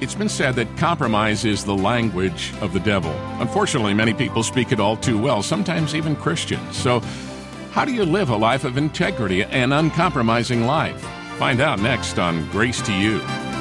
It's been said that compromise is the language of the devil. Unfortunately, many people speak it all too well, sometimes even Christians. So, how do you live a life of integrity and uncompromising life? Find out next on Grace to You.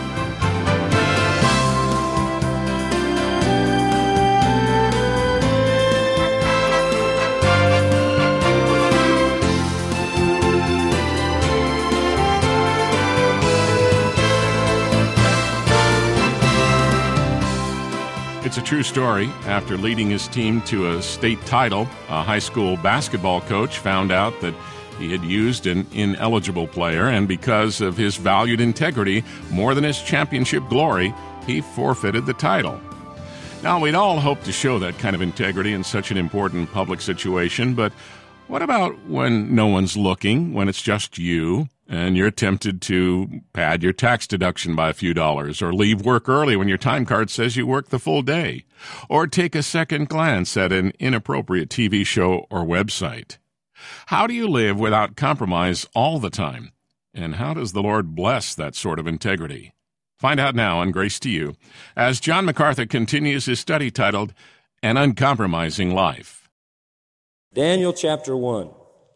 It's a true story. After leading his team to a state title, a high school basketball coach found out that he had used an ineligible player, and because of his valued integrity more than his championship glory, he forfeited the title. Now, we'd all hope to show that kind of integrity in such an important public situation, but what about when no one's looking, when it's just you, and you're tempted to pad your tax deduction by a few dollars, or leave work early when your time card says you worked the full day, or take a second glance at an inappropriate TV show or website? How do you live without compromise all the time? And how does the Lord bless that sort of integrity? Find out now on Grace to You, as John MacArthur continues his study titled, An Uncompromising Life. Daniel chapter 1.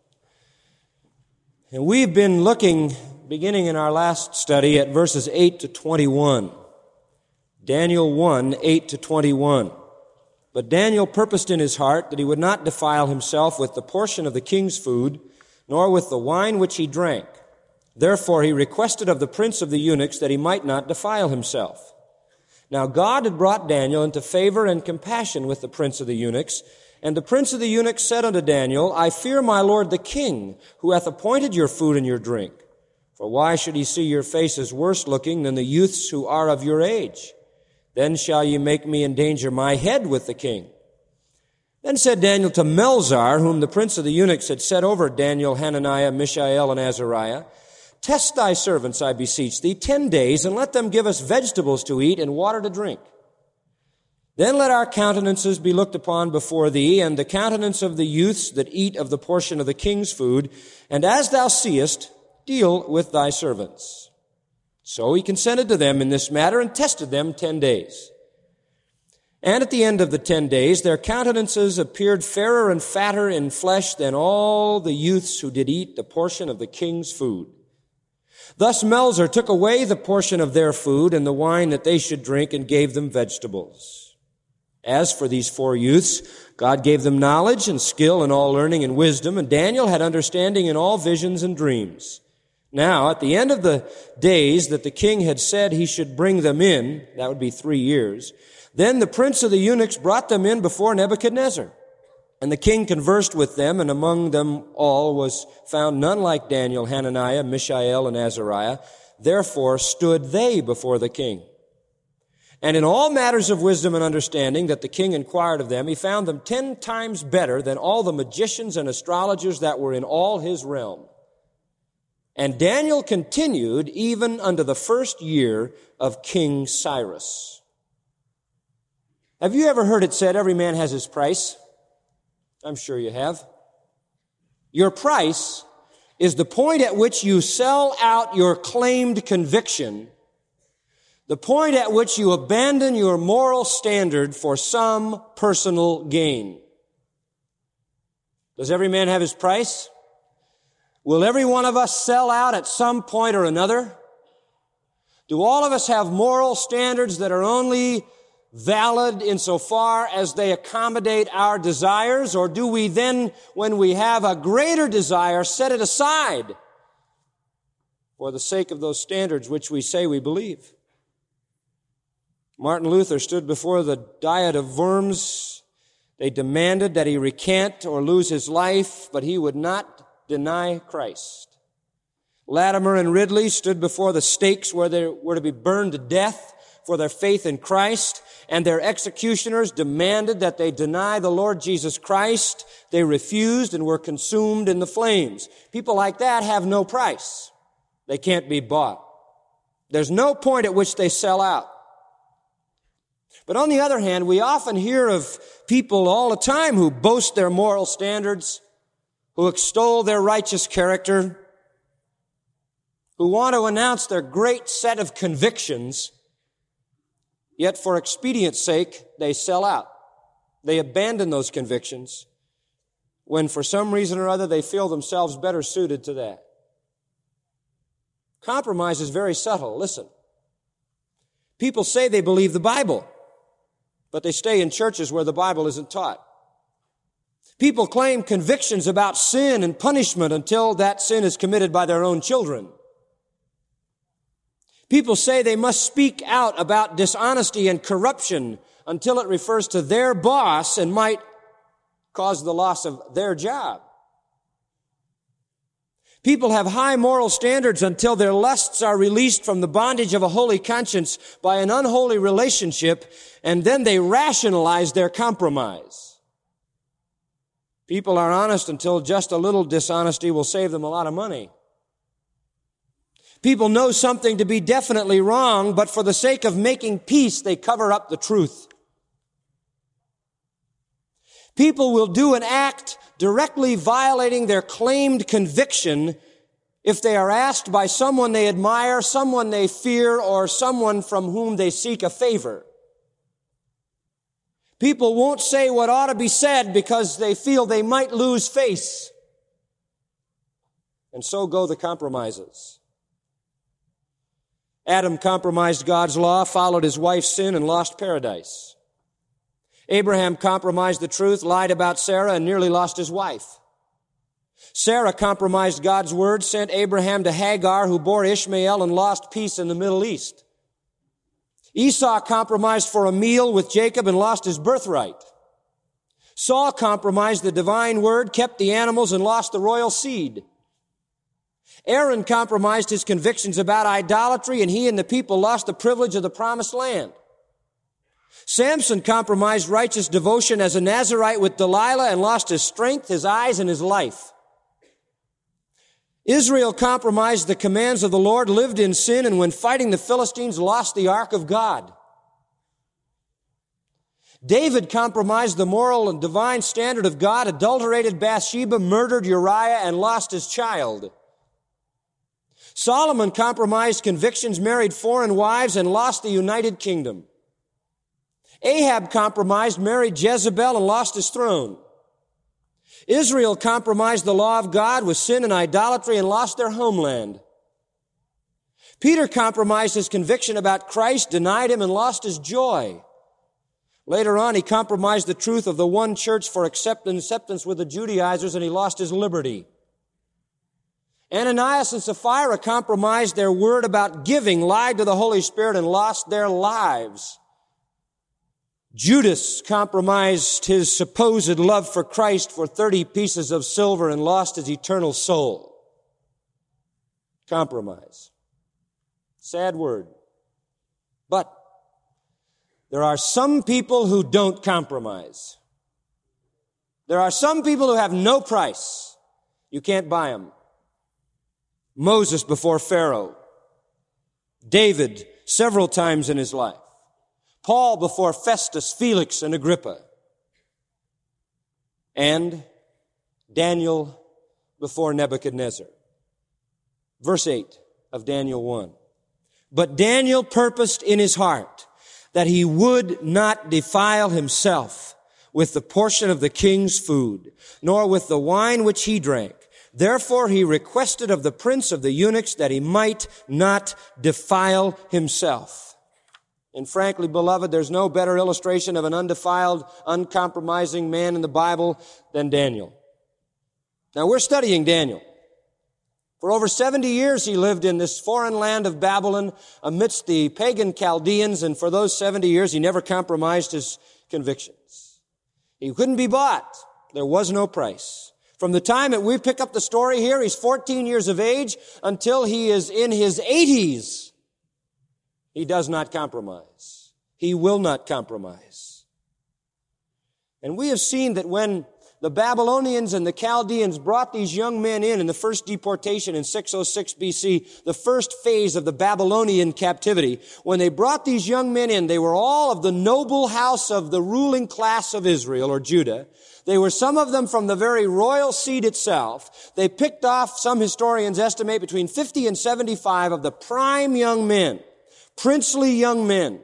And we've been looking, beginning in our last study, at verses 8 to 21. Daniel 1, 8 to 21. But Daniel purposed in his heart that he would not defile himself with the portion of the king's food, nor with the wine which he drank. Therefore he requested of the prince of the eunuchs that he might not defile himself. Now God had brought Daniel into favor and compassion with the prince of the eunuchs, and the prince of the eunuchs said unto Daniel, I fear my lord the king, who hath appointed your food and your drink. For why should he see your faces worse looking than the youths who are of your age? Then shall ye make me endanger my head with the king. Then said Daniel to Melzar, whom the prince of the eunuchs had set over Daniel, Hananiah, Mishael, and Azariah, Test thy servants, I beseech thee, 10 days, and let them give us vegetables to eat and water to drink. Then let our countenances be looked upon before thee, and the countenance of the youths that eat of the portion of the king's food, and as thou seest, deal with thy servants. So he consented to them in this matter, and tested them 10 days. And at the end of the 10 days, their countenances appeared fairer and fatter in flesh than all the youths who did eat the portion of the king's food. Thus Melzar took away the portion of their food and the wine that they should drink, and gave them vegetables. As for these 4 youths, God gave them knowledge and skill in all learning and wisdom, and Daniel had understanding in all visions and dreams. Now, at the end of the days that the king had said he should bring them in, that would be 3 years, then the prince of the eunuchs brought them in before Nebuchadnezzar. And the king conversed with them, and among them all was found none like Daniel, Hananiah, Mishael, and Azariah. Therefore stood they before the king. And in all matters of wisdom and understanding that the king inquired of them, he found them 10 times better than all the magicians and astrologers that were in all his realm. And Daniel continued even unto the 1st year of King Cyrus. Have you ever heard it said, every man has his price? I'm sure you have. Your price is the point at which you sell out your claimed conviction, the point at which you abandon your moral standard for some personal gain. Does every man have his price? Will every one of us sell out at some point or another? Do all of us have moral standards that are only valid insofar as they accommodate our desires, or do we then, when we have a greater desire, set it aside for the sake of those standards which we say we believe? Martin Luther stood before the Diet of Worms. They demanded that he recant or lose his life, but he would not deny Christ. Latimer and Ridley stood before the stakes where they were to be burned to death for their faith in Christ, and their executioners demanded that they deny the Lord Jesus Christ. They refused and were consumed in the flames. People like that have no price. They can't be bought. There's no point at which they sell out. But on the other hand, we often hear of people all the time who boast their moral standards, who extol their righteous character, who want to announce their great set of convictions, Yet for expedience sake, they sell out. They abandon those convictions when for some reason or other they feel themselves better suited to that. Compromise is very subtle. Listen. People say they believe the Bible, but they stay in churches where the Bible isn't taught. People claim convictions about sin and punishment until that sin is committed by their own children. People say they must speak out about dishonesty and corruption until it refers to their boss and might cause the loss of their job. People have high moral standards until their lusts are released from the bondage of a holy conscience by an unholy relationship, and then they rationalize their compromise. People are honest until just a little dishonesty will save them a lot of money. People know something to be definitely wrong, but for the sake of making peace, they cover up the truth. People will do an act directly violating their claimed conviction if they are asked by someone they admire, someone they fear, or someone from whom they seek a favor. People won't say what ought to be said because they feel they might lose face. And so go the compromises. Adam compromised God's law, followed his wife's sin, and lost paradise. Abraham compromised the truth, lied about Sarah, and nearly lost his wife. Sarah compromised God's word, sent Abraham to Hagar, who bore Ishmael, and lost peace in the Middle East. Esau compromised for a meal with Jacob and lost his birthright. Saul compromised the divine word, kept the animals, and lost the royal seed. Aaron compromised his convictions about idolatry, and he and the people lost the privilege of the promised land. Samson compromised righteous devotion as a Nazirite with Delilah and lost his strength, his eyes, and his life. Israel compromised the commands of the Lord, lived in sin, and when fighting the Philistines, lost the ark of God. David compromised the moral and divine standard of God, adulterated Bathsheba, murdered Uriah, and lost his child. Solomon compromised convictions, married foreign wives, and lost the United Kingdom. Ahab compromised, married Jezebel, and lost his throne. Israel compromised the law of God with sin and idolatry and lost their homeland. Peter compromised his conviction about Christ, denied him, and lost his joy. Later on, he compromised the truth of the one church for acceptance with the Judaizers, and he lost his liberty. Ananias and Sapphira compromised their word about giving, lied to the Holy Spirit, and lost their lives. Judas compromised his supposed love for Christ for 30 pieces of silver and lost his eternal soul. Compromise. Sad word. But there are some people who don't compromise. There are some people who have no price. You can't buy them. Moses before Pharaoh. David several times in his life. Paul before Festus, Felix, and Agrippa. And Daniel before Nebuchadnezzar. Verse 8 of Daniel 1. But Daniel purposed in his heart that he would not defile himself with the portion of the king's food, nor with the wine which he drank. Therefore he requested of the prince of the eunuchs that he might not defile himself. And frankly, beloved, there's no better illustration of an undefiled, uncompromising man in the Bible than Daniel. Now, we're studying Daniel. For over 70 years, he lived in this foreign land of Babylon amidst the pagan Chaldeans, and for those 70 years, he never compromised his convictions. He couldn't be bought. There was no price. From the time that we pick up the story here, he's 14 years of age until he is in his 80s. He does not compromise. He will not compromise. And we have seen that when the Babylonians and the Chaldeans brought these young men in the first deportation in 606 BC, the first phase of the Babylonian captivity, when they brought these young men in, they were all of the noble house of the ruling class of Israel or Judah. They were some of them from the very royal seat itself. They picked off, some historians estimate, between 50 and 75 of the prime young men. Princely young men.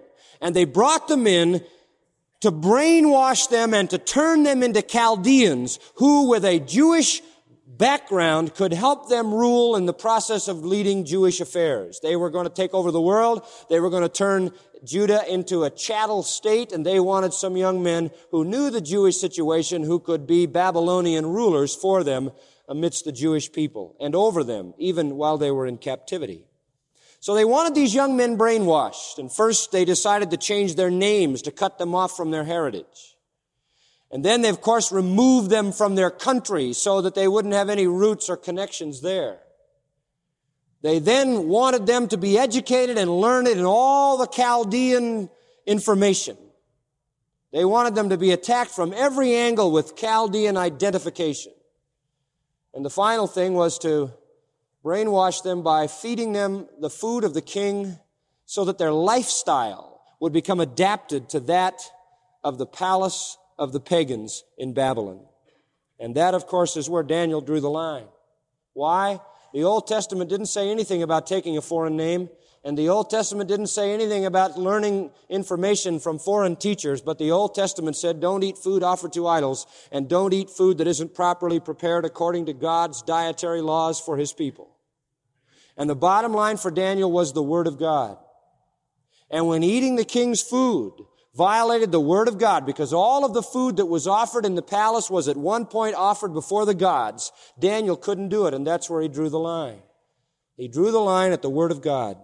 And they brought them in to brainwash them and to turn them into Chaldeans who, with a Jewish background, could help them rule in the process of leading Jewish affairs. They were going to take over the world. They were going to turn Judah into a chattel state, and they wanted some young men who knew the Jewish situation, who could be Babylonian rulers for them amidst the Jewish people and over them, even while they were in captivity. So they wanted these young men brainwashed, and first they decided to change their names to cut them off from their heritage. And then they, of course, removed them from their country so that they wouldn't have any roots or connections there. They then wanted them to be educated and learned in all the Chaldean information. They wanted them to be attacked from every angle with Chaldean identification. And the final thing was to brainwash them by feeding them the food of the king so that their lifestyle would become adapted to that of the palace of the pagans in Babylon. And that, of course, is where Daniel drew the line. Why? The Old Testament didn't say anything about taking a foreign name, and the Old Testament didn't say anything about learning information from foreign teachers, but the Old Testament said don't eat food offered to idols, and don't eat food that isn't properly prepared according to God's dietary laws for His people. And the bottom line for Daniel was the Word of God. And when eating the king's food violated the Word of God, because all of the food that was offered in the palace was at one point offered before the gods, Daniel couldn't do it, and that's where he drew the line. He drew the line at the Word of God.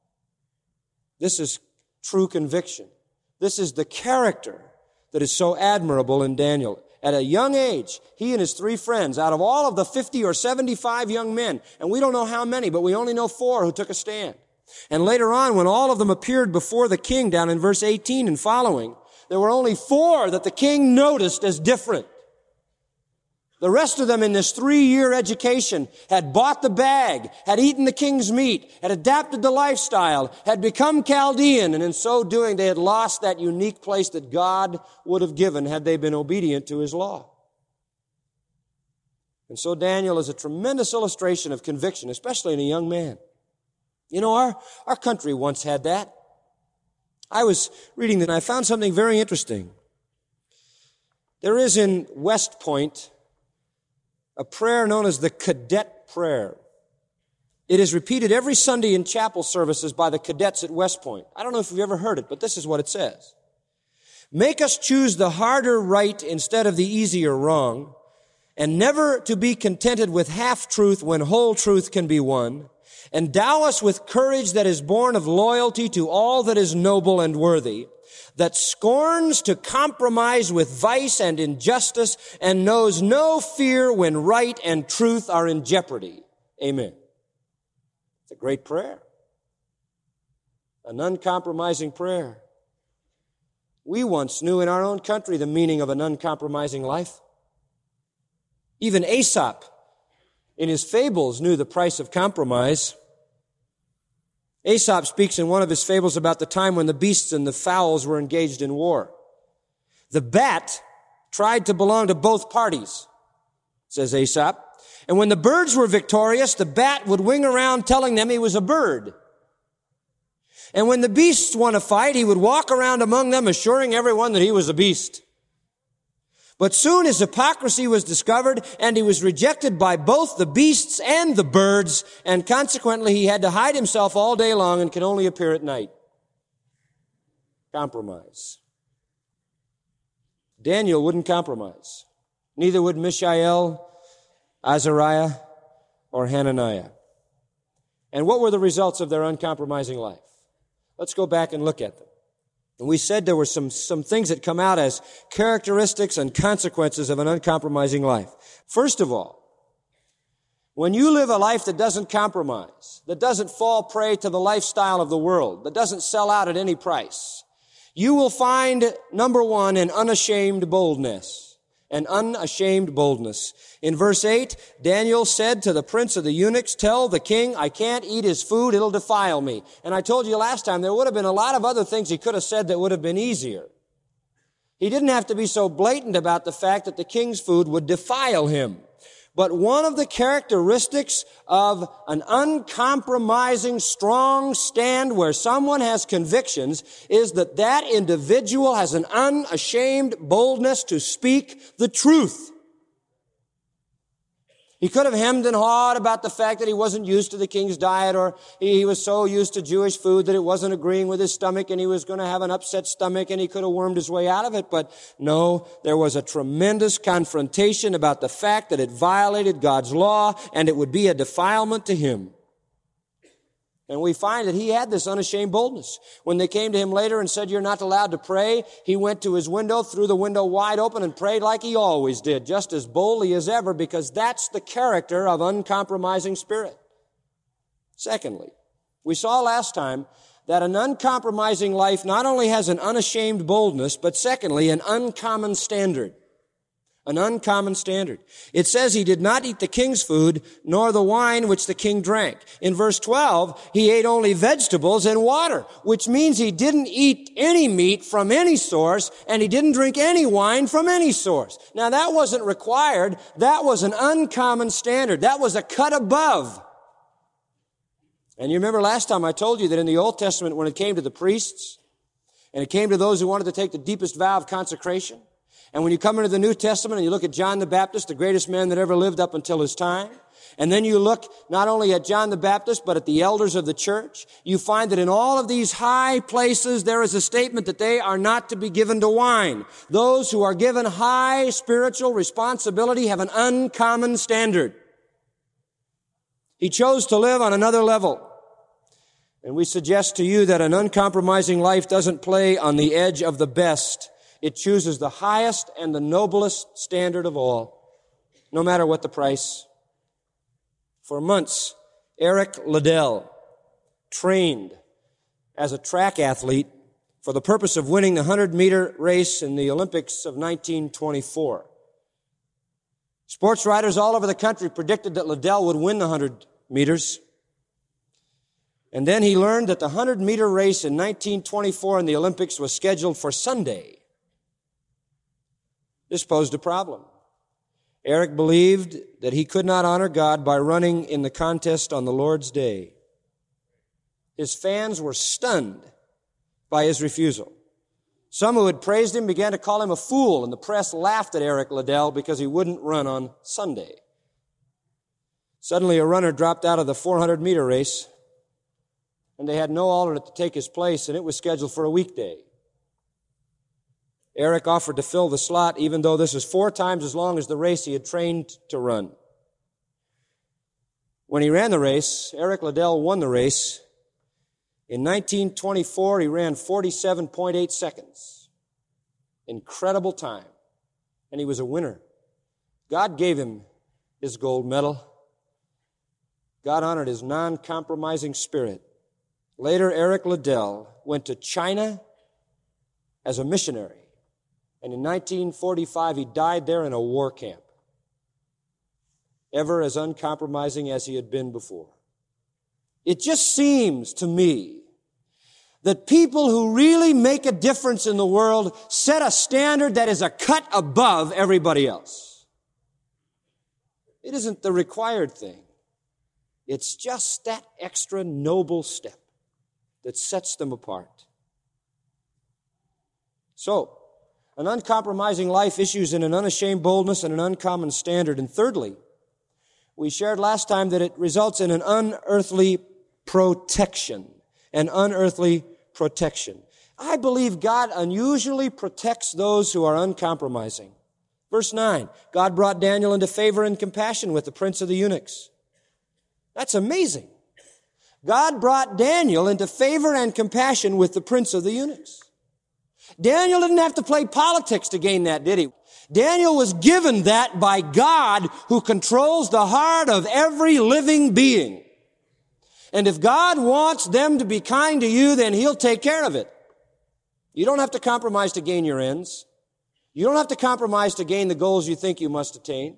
This is true conviction. This is the character that is so admirable in Daniel. At a young age, he and his 3 friends, out of all of the 50 or 75 young men, and we don't know how many, but we only know 4 who took a stand. And later on, when all of them appeared before the king, down in verse 18 and following, there were only 4 that the king noticed as different. The rest of them in this 3-year education had bought the bag, had eaten the king's meat, had adapted the lifestyle, had become Chaldean, and in so doing they had lost that unique place that God would have given had they been obedient to His law. And so Daniel is a tremendous illustration of conviction, especially in a young man. You know, our country once had that. I was reading that and I found something very interesting. There is in West Point a prayer known as the Cadet Prayer. It is repeated every Sunday in chapel services by the cadets at West Point. I don't know if you've ever heard it, but this is what it says. Make us choose the harder right instead of the easier wrong, and never to be contented with half-truth when whole truth can be won. Endow us with courage that is born of loyalty to all that is noble and worthy, that scorns to compromise with vice and injustice, and knows no fear when right and truth are in jeopardy. Amen. It's a great prayer. An uncompromising prayer. We once knew in our own country the meaning of an uncompromising life. Even Aesop, in his fables, knew the price of compromise. Aesop speaks in one of his fables about the time when the beasts and the fowls were engaged in war. The bat tried to belong to both parties, says Aesop. And when the birds were victorious, the bat would wing around telling them he was a bird. And when the beasts won a fight, he would walk around among them assuring everyone that he was a beast. But soon his hypocrisy was discovered, and he was rejected by both the beasts and the birds, and consequently he had to hide himself all day long and could only appear at night. Compromise. Daniel wouldn't compromise. Neither would Mishael, Azariah, or Hananiah. And what were the results of their uncompromising life? Let's go back and look at them. And we said there were some things that come out as characteristics and consequences of an uncompromising life. First of all, when you live a life that doesn't compromise, that doesn't fall prey to the lifestyle of the world, that doesn't sell out at any price, you will find, number 1, an unashamed boldness. An unashamed boldness. In verse 8, Daniel said to the prince of the eunuchs, tell the king, I can't eat his food, it'll defile me. And I told you last time, there would have been a lot of other things he could have said that would have been easier. He didn't have to be so blatant about the fact that the king's food would defile him. But one of the characteristics of an uncompromising, strong stand where someone has convictions is that that individual has an unashamed boldness to speak the truth. He could have hemmed and hawed about the fact that he wasn't used to the king's diet, or he was so used to Jewish food that it wasn't agreeing with his stomach and he was going to have an upset stomach and he could have wormed his way out of it. But no, there was a tremendous confrontation about the fact that it violated God's law and it would be a defilement to him. And we find that he had this unashamed boldness. When they came to him later and said, "You're not allowed to pray," he went to his window, threw the window wide open, and prayed like he always did, just as boldly as ever, because that's the character of uncompromising spirit. Secondly, we saw last time that an uncompromising life not only has an unashamed boldness, but secondly, an uncommon standard. An uncommon standard. It says he did not eat the king's food, nor the wine which the king drank. In verse 12, he ate only vegetables and water, which means he didn't eat any meat from any source, and he didn't drink any wine from any source. Now that wasn't required. That was an uncommon standard. That was a cut above. And you remember last time I told you that in the Old Testament, when it came to the priests, and it came to those who wanted to take the deepest vow of consecration, and when you come into the New Testament and you look at John the Baptist, the greatest man that ever lived up until his time, and then you look not only at John the Baptist, but at the elders of the church, you find that in all of these high places there is a statement that they are not to be given to wine. Those who are given high spiritual responsibility have an uncommon standard. He chose to live on another level. And we suggest to you that an uncompromising life doesn't play on the edge of the best. It chooses the highest and the noblest standard of all, no matter what the price. For months, Eric Liddell trained as a track athlete for the purpose of winning the 100-meter race in the Olympics of 1924. Sports writers all over the country predicted that Liddell would win the 100 meters. And then he learned that the 100-meter race in 1924 in the Olympics was scheduled for Sunday. This posed a problem. Eric believed that he could not honor God by running in the contest on the Lord's day. His fans were stunned by his refusal. Some who had praised him began to call him a fool, and the press laughed at Eric Liddell because he wouldn't run on Sunday. Suddenly a runner dropped out of the 400-meter race, and they had no alternate to take his place, and it was scheduled for a weekday. Eric offered to fill the slot, even though this is 4 times as long as the race he had trained to run. When he ran the race, Eric Liddell won the race. In 1924, he ran 47.8 seconds. Incredible time. And he was a winner. God gave him his gold medal. God honored his non-compromising spirit. Later, Eric Liddell went to China as a missionary. And in 1945, he died there in a war camp, ever as uncompromising as he had been before. It just seems to me that people who really make a difference in the world set a standard that is a cut above everybody else. It isn't the required thing. It's just that extra noble step that sets them apart. So, an uncompromising life issues in an unashamed boldness and an uncommon standard. And thirdly, we shared last time that it results in an unearthly protection. An unearthly protection. I believe God unusually protects those who are uncompromising. Verse 9, God brought Daniel into favor and compassion with the prince of the eunuchs. That's amazing. God brought Daniel into favor and compassion with the prince of the eunuchs. Daniel didn't have to play politics to gain that, did he? Daniel was given that by God, who controls the heart of every living being. And if God wants them to be kind to you, then He'll take care of it. You don't have to compromise to gain your ends. You don't have to compromise to gain the goals you think you must attain.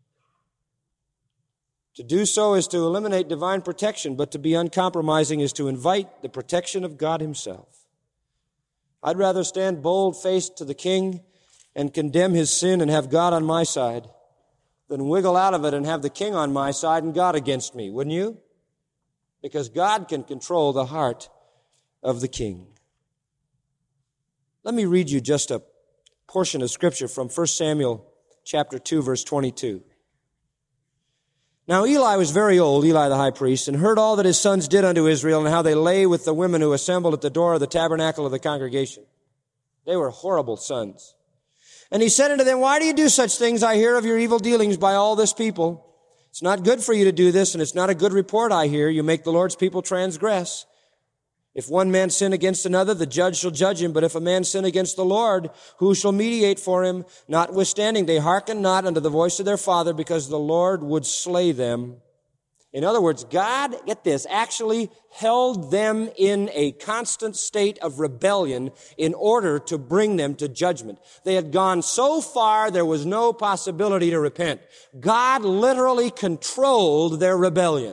To do so is to eliminate divine protection, but to be uncompromising is to invite the protection of God Himself. I'd rather stand bold-faced to the king and condemn his sin and have God on my side than wiggle out of it and have the king on my side and God against me, wouldn't you? Because God can control the heart of the king. Let me read you just a portion of Scripture from 1 Samuel chapter 2, verse 22. Now Eli was very old, Eli the high priest, and heard all that his sons did unto Israel, and how they lay with the women who assembled at the door of the tabernacle of the congregation. They were horrible sons. And he said unto them, Why do you do such things? I hear of your evil dealings by all this people. It's not good for you to do this, and it's not a good report, I hear. You make the Lord's people transgress. If one man sin against another, the judge shall judge him. But if a man sin against the Lord, who shall mediate for him? Notwithstanding, they hearken not unto the voice of their father, because the Lord would slay them. In other words, God, get this, actually held them in a constant state of rebellion in order to bring them to judgment. They had gone so far there was no possibility to repent. God literally controlled their rebellion.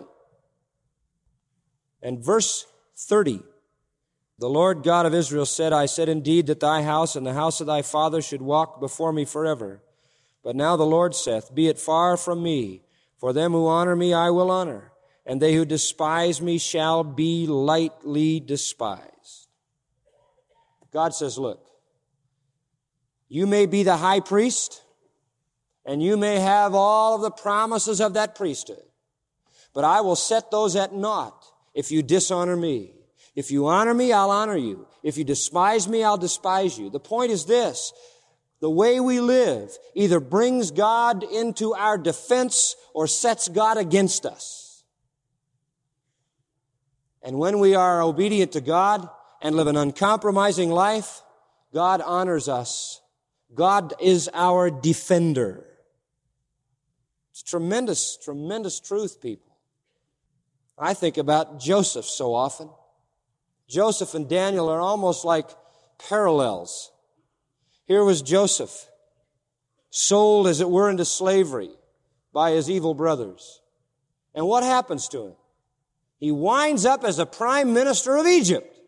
And verse 30, the Lord God of Israel said, I said indeed that thy house and the house of thy father should walk before me forever. But now the Lord saith, Be it far from me, for them who honor me I will honor, and they who despise me shall be lightly despised. God says, look, you may be the high priest, and you may have all of the promises of that priesthood, but I will set those at naught if you dishonor me. If you honor me, I'll honor you. If you despise me, I'll despise you. The point is this. The way we live either brings God into our defense or sets God against us. And when we are obedient to God and live an uncompromising life, God honors us. God is our defender. It's tremendous, tremendous truth, people. I think about Joseph so often. Joseph and Daniel are almost like parallels. Here was Joseph, sold, as it were, into slavery by his evil brothers. And what happens to him? He winds up as a prime minister of Egypt.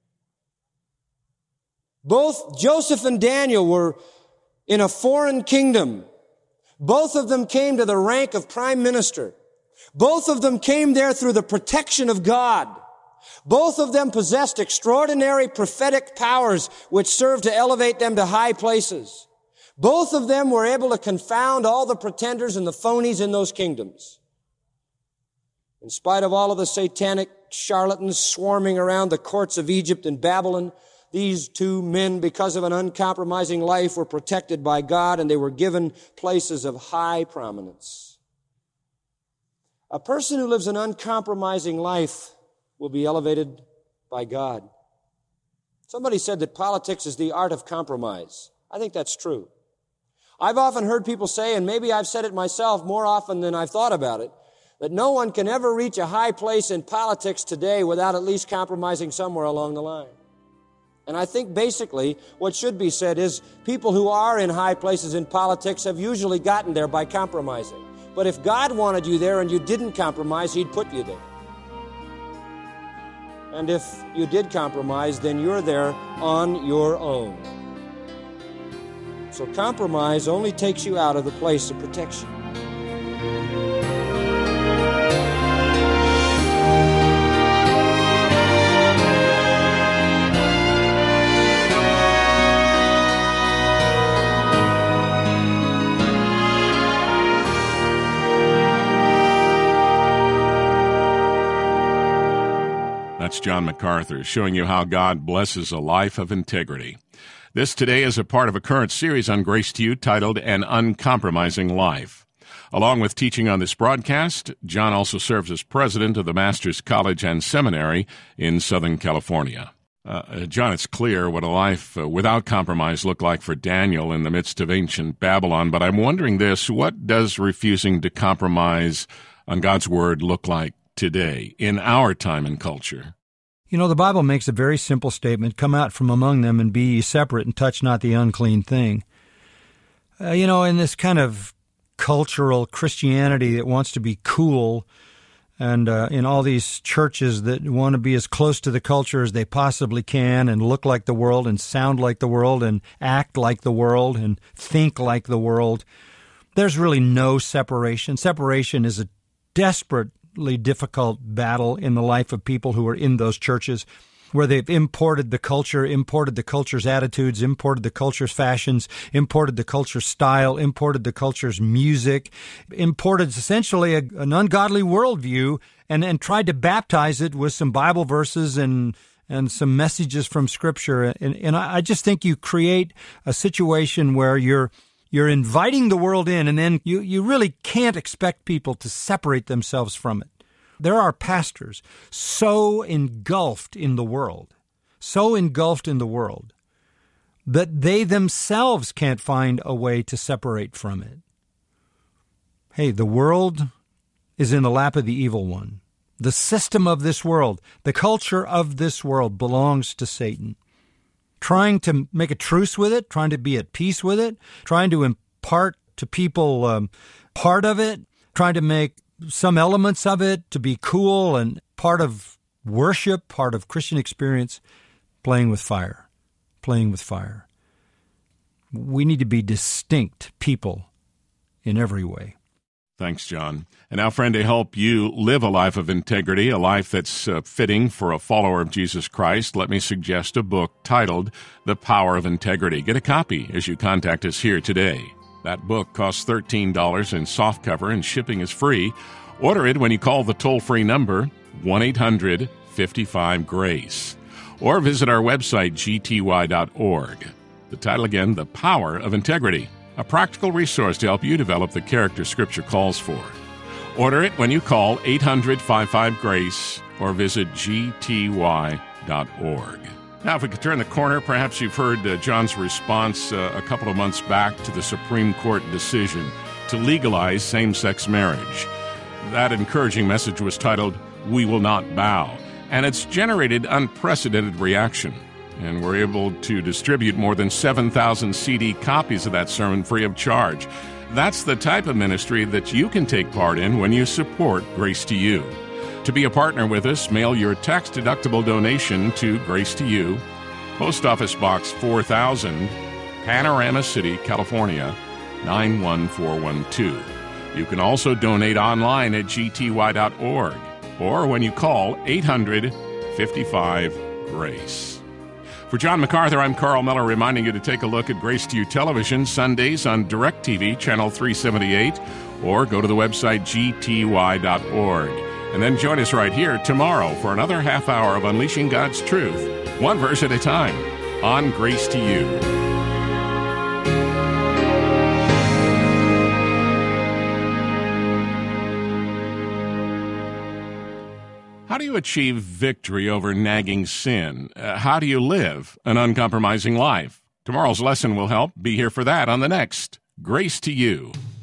Both Joseph and Daniel were in a foreign kingdom. Both of them came to the rank of prime minister. Both of them came there through the protection of God. Both of them possessed extraordinary prophetic powers which served to elevate them to high places. Both of them were able to confound all the pretenders and the phonies in those kingdoms. In spite of all of the satanic charlatans swarming around the courts of Egypt and Babylon, these two men, because of an uncompromising life, were protected by God, and they were given places of high prominence. A person who lives an uncompromising life will be elevated by God. Somebody said that politics is the art of compromise. I think that's true. I've often heard people say, and maybe I've said it myself more often than I've thought about it, that no one can ever reach a high place in politics today without at least compromising somewhere along the line. And I think basically what should be said is people who are in high places in politics have usually gotten there by compromising. But if God wanted you there and you didn't compromise, He'd put you there. And if you did compromise, then you're there on your own. So compromise only takes you out of the place of protection. That's John MacArthur showing you how God blesses a life of integrity. This today is a part of a current series on Grace to You titled An Uncompromising Life. Along with teaching on this broadcast, John also serves as president of the Master's College and Seminary in Southern California. John, it's clear what a life without compromise looked like for Daniel in the midst of ancient Babylon, but I'm wondering this, what does refusing to compromise on God's Word look like today, in our time and culture? You know, the Bible makes a very simple statement, come out from among them and be ye separate and touch not the unclean thing. In this kind of cultural Christianity that wants to be cool, and in all these churches that want to be as close to the culture as they possibly can and look like the world and sound like the world and act like the world and think like the world, there's really no separation. Separation is a desperately difficult battle in the life of people who are in those churches, where they've imported the culture, imported the culture's attitudes, imported the culture's fashions, imported the culture's style, imported the culture's music, imported essentially an ungodly worldview, and tried to baptize it with some Bible verses and some messages from Scripture. And I just think you create a situation where you're inviting the world in, and then you really can't expect people to separate themselves from it. There are pastors so engulfed in the world, that they themselves can't find a way to separate from it. Hey, the world is in the lap of the evil one. The system of this world, the culture of this world belongs to Satan. Trying to make a truce with it, trying to be at peace with it, trying to impart to people part of it, trying to make some elements of it to be cool and part of worship, part of Christian experience, playing with fire. We need to be distinct people in every way. Thanks, John. And now, friend, to help you live a life of integrity, a life that's fitting for a follower of Jesus Christ, let me suggest a book titled The Power of Integrity. Get a copy as you contact us here today. That book costs $13 in softcover, and shipping is free. Order it when you call the toll-free number 1-800-55-GRACE. Or visit our website, gty.org. The title again, The Power of Integrity, a practical resource to help you develop the character Scripture calls for. Order it when you call 800-55-GRACE or visit gty.org. Now, if we could turn the corner, perhaps you've heard John's response a couple of months back to the Supreme Court decision to legalize same-sex marriage. That encouraging message was titled, "We Will Not Bow," and it's generated unprecedented reaction. And we're able to distribute more than 7,000 CD copies of that sermon free of charge. That's the type of ministry that you can take part in when you support Grace to You. To be a partner with us, mail your tax-deductible donation to Grace to You, Post Office Box 4000, Panorama City, California, 91412. You can also donate online at gty.org or when you call 800-55-GRACE. For John MacArthur, I'm Carl Miller, reminding you to take a look at Grace to You Television Sundays on DirecTV, Channel 378, or go to the website gty.org. And then join us right here tomorrow for another half hour of Unleashing God's Truth, one verse at a time, on Grace to You. How do you achieve victory over nagging sin? How do you live an uncompromising life? Tomorrow's lesson will help. Be here for that on the next Grace to You.